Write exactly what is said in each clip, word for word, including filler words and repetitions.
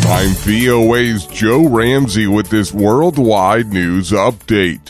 I'm V O A's Joe Ramsey with this worldwide news update.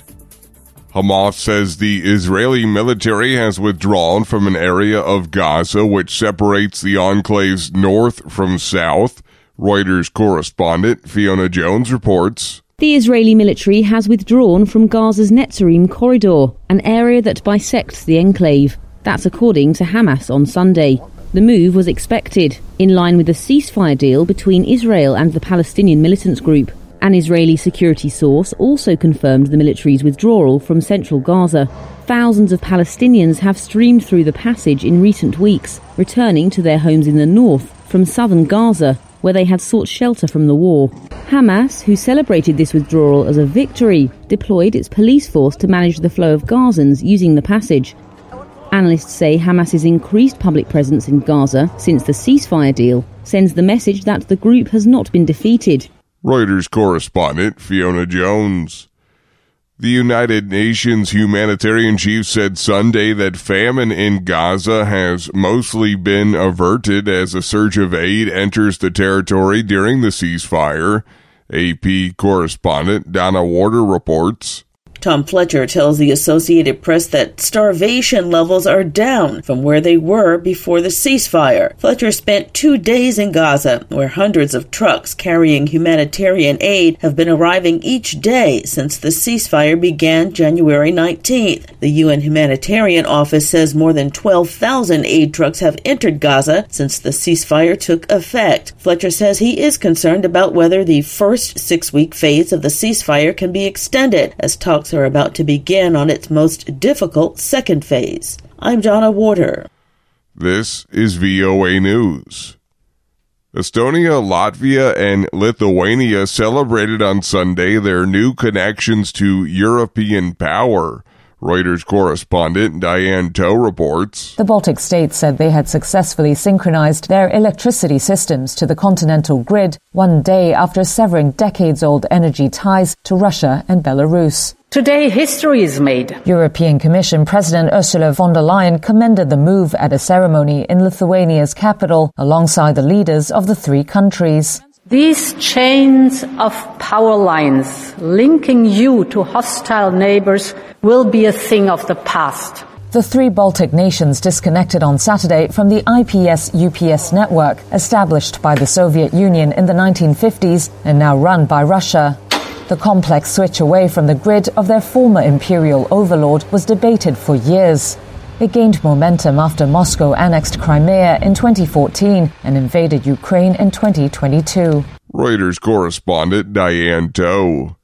Hamas says the Israeli military has withdrawn from an area of Gaza which separates the enclave's north from south. Reuters correspondent Fiona Jones reports. The Israeli military has withdrawn from Gaza's Netzarim corridor, an area that bisects the enclave. That's according to Hamas on Sunday. The move was expected, in line with the ceasefire deal between Israel and the Palestinian militant group. An Israeli security source also confirmed the military's withdrawal from central Gaza. Thousands of Palestinians have streamed through the passage in recent weeks, returning to their homes in the north from southern Gaza, where they had sought shelter from the war. Hamas, who celebrated this withdrawal as a victory, deployed its police force to manage the flow of Gazans using the passage. Analysts say Hamas's increased public presence in Gaza since the ceasefire deal sends the message that the group has not been defeated. Reuters correspondent Fiona Jones. The United Nations humanitarian chief said Sunday that famine in Gaza has mostly been averted as a surge of aid enters the territory during the ceasefire. A P correspondent Donna Warder reports. Tom Fletcher tells the Associated Press that starvation levels are down from where they were before the ceasefire. Fletcher spent two days in Gaza, where hundreds of trucks carrying humanitarian aid have been arriving each day since the ceasefire began January nineteenth. The U N Humanitarian Office says more than twelve thousand aid trucks have entered Gaza since the ceasefire took effect. Fletcher says he is concerned about whether the first six-week phase of the ceasefire can be extended, as talks are about to begin on its most difficult second phase. I'm Donna Warder. This is V O A News. Estonia, Latvia, and Lithuania celebrated on Sunday their new connections to European power. Reuters correspondent Diane Toh reports. The Baltic states said they had successfully synchronized their electricity systems to the continental grid one day after severing decades-old energy ties to Russia and Belarus. Today, history is made. European Commission President Ursula von der Leyen commended the move at a ceremony in Lithuania's capital alongside the leaders of the three countries. These chains of power lines linking you to hostile neighbors will be a thing of the past. The three Baltic nations disconnected on Saturday from the I P S U P S network established by the Soviet Union in the nineteen fifties and now run by Russia. The complex switch away from the grid of their former imperial overlord was debated for years. It gained momentum after Moscow annexed Crimea in twenty fourteen and invaded Ukraine in twenty twenty-two. Reuters correspondent Diane Toh.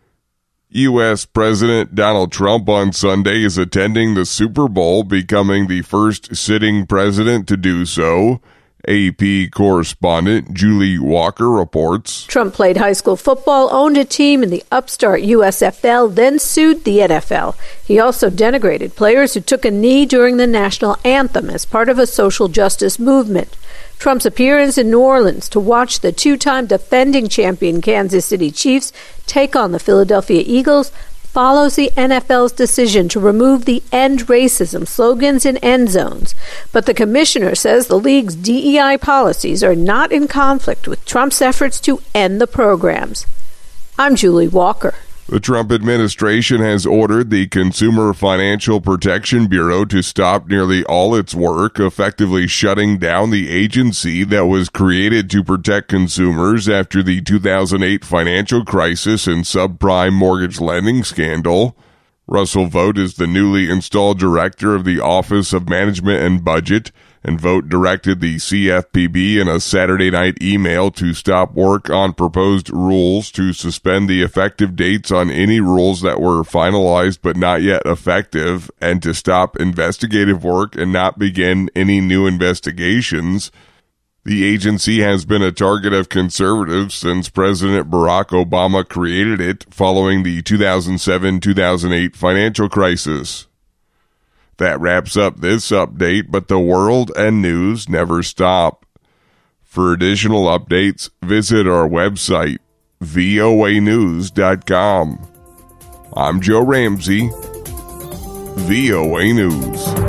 U S President Donald Trump on Sunday is attending the Super Bowl, becoming the first sitting president to do so. A P correspondent Julie Walker reports. Trump played high school football, owned a team in the upstart U S F L, then sued the N F L. He also denigrated players who took a knee during the national anthem as part of a social justice movement. Trump's appearance in New Orleans to watch the two-time defending champion Kansas City Chiefs take on the Philadelphia Eagles follows the N F L's decision to remove the End Racism slogans in end zones. But the commissioner says the league's D E I policies are not in conflict with Trump's efforts to end the programs. I'm Julie Walker. The Trump administration has ordered the Consumer Financial Protection Bureau to stop nearly all its work, effectively shutting down the agency that was created to protect consumers after the two thousand eight financial crisis and subprime mortgage lending scandal. Russell Vogt is the newly installed director of the Office of Management and Budget, and Vogt directed the C F P B in a Saturday night email to stop work on proposed rules, to suspend the effective dates on any rules that were finalized but not yet effective, and to stop investigative work and not begin any new investigations. The agency has been a target of conservatives since President Barack Obama created it following the two thousand seven to two thousand eight financial crisis. That wraps up this update, but the world and news never stop. For additional updates, visit our website, V O A news dot com. I'm Joe Ramsey, V O A News.